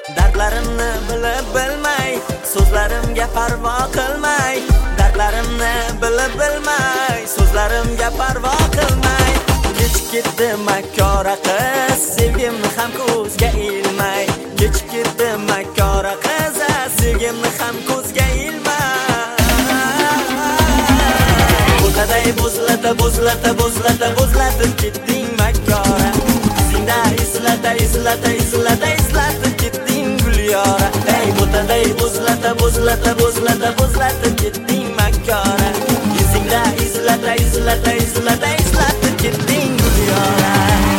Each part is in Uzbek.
Dardlarimni bilib bilmay, so'zlarimga parvo qilmay. Dardlarimni bilib bilmay, so'zlarimga parvo qilmay. Kechib ketdi makkora qiz, sevgimni ham ko'zga ilmay. Kechib ketdi makkora qiz, sevgimni ham ko'zga ilmay. Bo'taday bo'zlatib ketding makkora. Izingda izlatib ketding Gulyora. Ey bo'taday bo'zlatib ketding makkora. Izingda izlatib ketding Gulyora.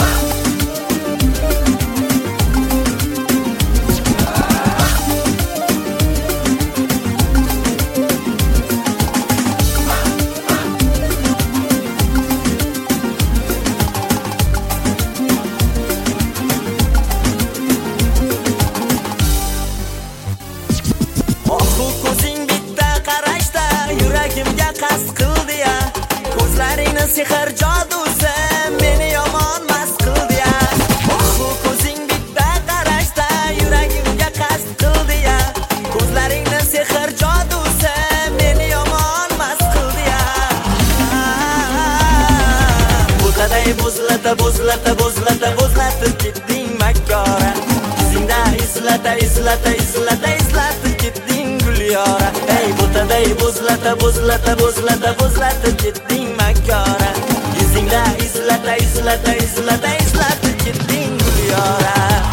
Qasd qildi ya, ko'zlaringni sehr jodusi meni yomon mast qildi ya. Ko'zing bitta qarashda yuragimga qasd qildi ya, ko'zlaringni sehr jodusi meni yomon mast qildi ya. Bo'taday bo'zlatib ketding makkora. Izingda izlatib ketding Gulyora. Ey bo'taday bo'zlatib ketding makkora. Izingda izlatib ketding Gulyora.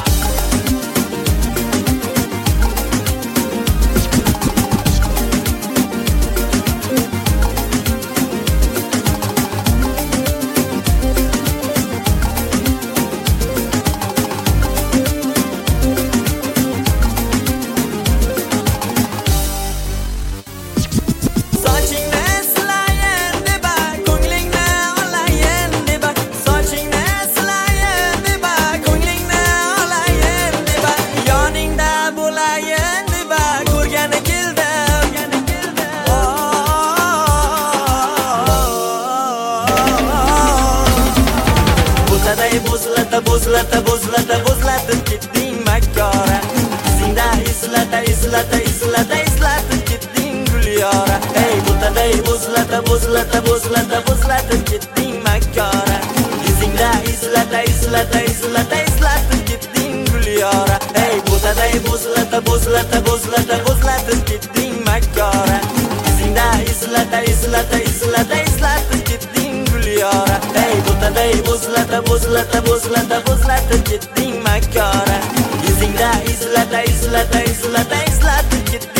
Bo'zlatib ketding makkora. Izingda izlatib ketding Gulyora. Ey bo'taday bo'zlatib ketding makkora. Izingda izlatib ketding Gulyora. Ey bo'taday bo'zlatib ketding makkora. Izingda izlatib ketding Gulyora. Ey bo'taday bo'zlatib ketding makkora. Izingda izlatib ketding